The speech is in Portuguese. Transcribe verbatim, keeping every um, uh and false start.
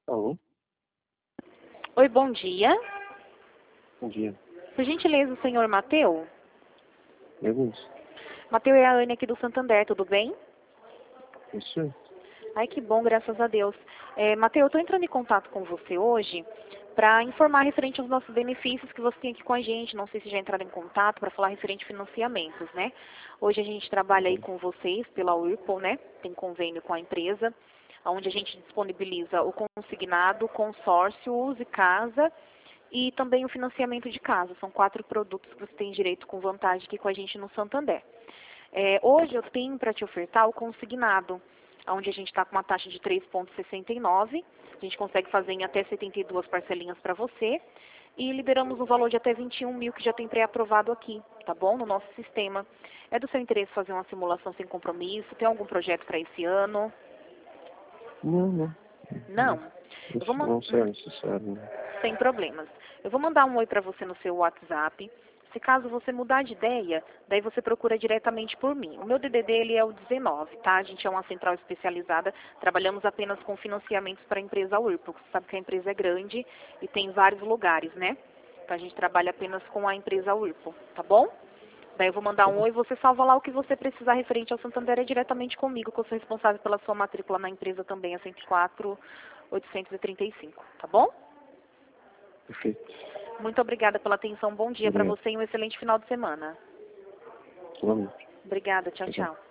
Alô? Oi, bom dia. Bom dia. Por gentileza, o senhor Mateu? Levamos. Mateu é a Anne aqui do Santander, tudo bem? Isso? Ai, que bom, graças a Deus. É, Mateu, eu estou entrando em contato com você hoje para informar referente aos nossos benefícios que você tem aqui com a gente. Não sei se já entraram em contato para falar referente a financiamentos, né? Hoje a gente trabalha aí Uhum. com vocês pela Whirlpool, né? Tem convênio com a empresa, onde a gente disponibiliza o consignado, consórcio, use casa e também o financiamento de casa. São quatro produtos que você tem direito com vantagem aqui com a gente no Santander. É, hoje eu tenho para te ofertar o consignado, onde a gente está com uma taxa de três vírgula sessenta e nove. A gente consegue fazer em até setenta e duas parcelinhas para você. E liberamos um valor de até vinte e um mil que já tem pré-aprovado aqui, tá bom? No nosso sistema. É do seu interesse fazer uma simulação sem compromisso? Tem algum projeto para esse ano? Não, não. Não? Eu vou Isso man- não será necessário, né? Sem problemas. Eu vou mandar um oi para você no seu WhatsApp. Se caso você mudar de ideia, daí você procura diretamente por mim. O meu D D D ele é o dezenove, tá? A gente é uma central especializada, trabalhamos apenas com financiamentos para a empresa Whirlpool. Você sabe que a empresa é grande e tem vários lugares, né? Então a gente trabalha apenas com a empresa Whirlpool, tá bom? Daí eu vou mandar um oi, você salva lá o que você precisar referente ao Santander é diretamente comigo, que eu sou responsável pela sua matrícula na empresa também, a cento e quatro, oitocentos e trinta e cinco, tá bom? Perfeito. Muito obrigada pela atenção. Bom dia para Obrigado. você e um excelente final de semana. Igualmente. Obrigada. Tchau, Tchau, tchau. tchau.